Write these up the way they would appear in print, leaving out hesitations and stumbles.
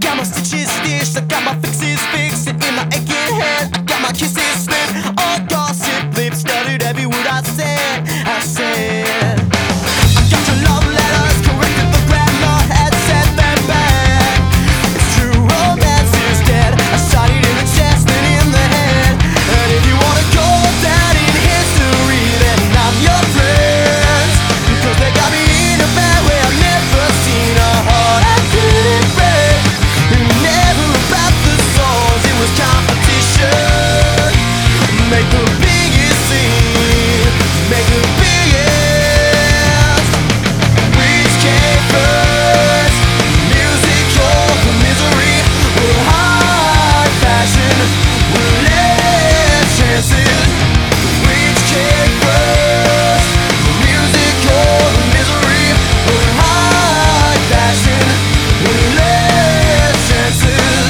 got my stitches stitched, I got my fixes fixed, and in my aching head, I got my kisses slipped. All gossip lips stuttered every word I said. I said, I got your love letters, corrected the grammar, had sent them back. It's true, romance is dead. I shot it in the chest and in the head. And if you wanna go down in history, then I'm your friend. Because they got me in a bad way I've never seen. A heart I couldn't break. And never about the songs, it was competition. Make the biggest scene, make the biggest. Which came first, music or the misery? Or high fashion, or less chances? Which came first, music or the misery? Or high fashion, or less chances?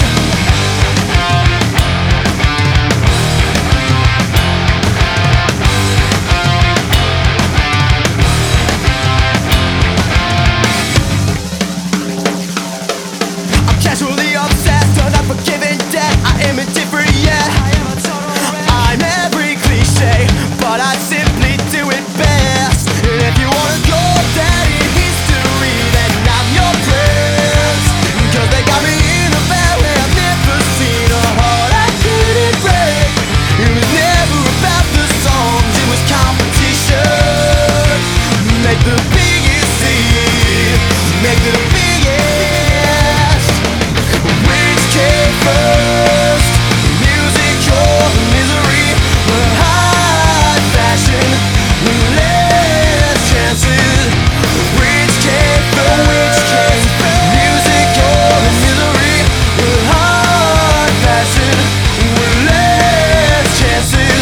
I'm casually obsessed, unforgiving debt. I am indifferent yet. I'm every cliche, but I simply do it best. And if you wanna go down in history, then I'm your prince. Cause they got me in a bad way I've never seen. A heart I couldn't break. It was never about the songs, it was competition. Make the biggest scene, make the biggest. Which came first, music or the misery? Or high fashion, or less chances? Which came first, music or the misery? Or high fashion, or less chances?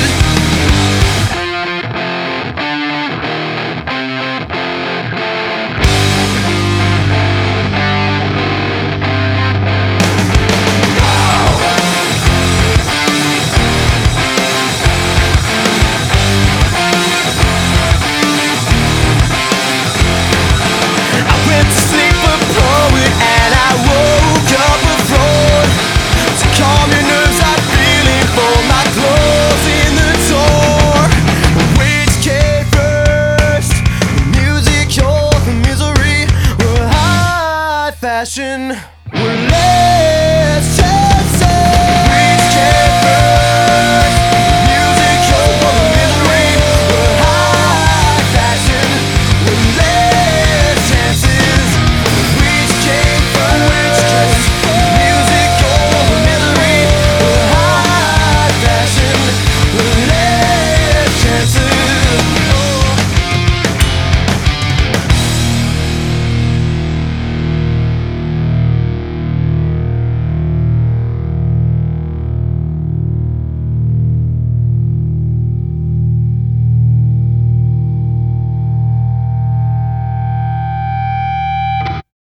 I went to sleep a poet and I woke up a fraud. To calm your nerves, I'm feeling for my clothes in the door. Which came first, the music or the misery? Or high fashion, or less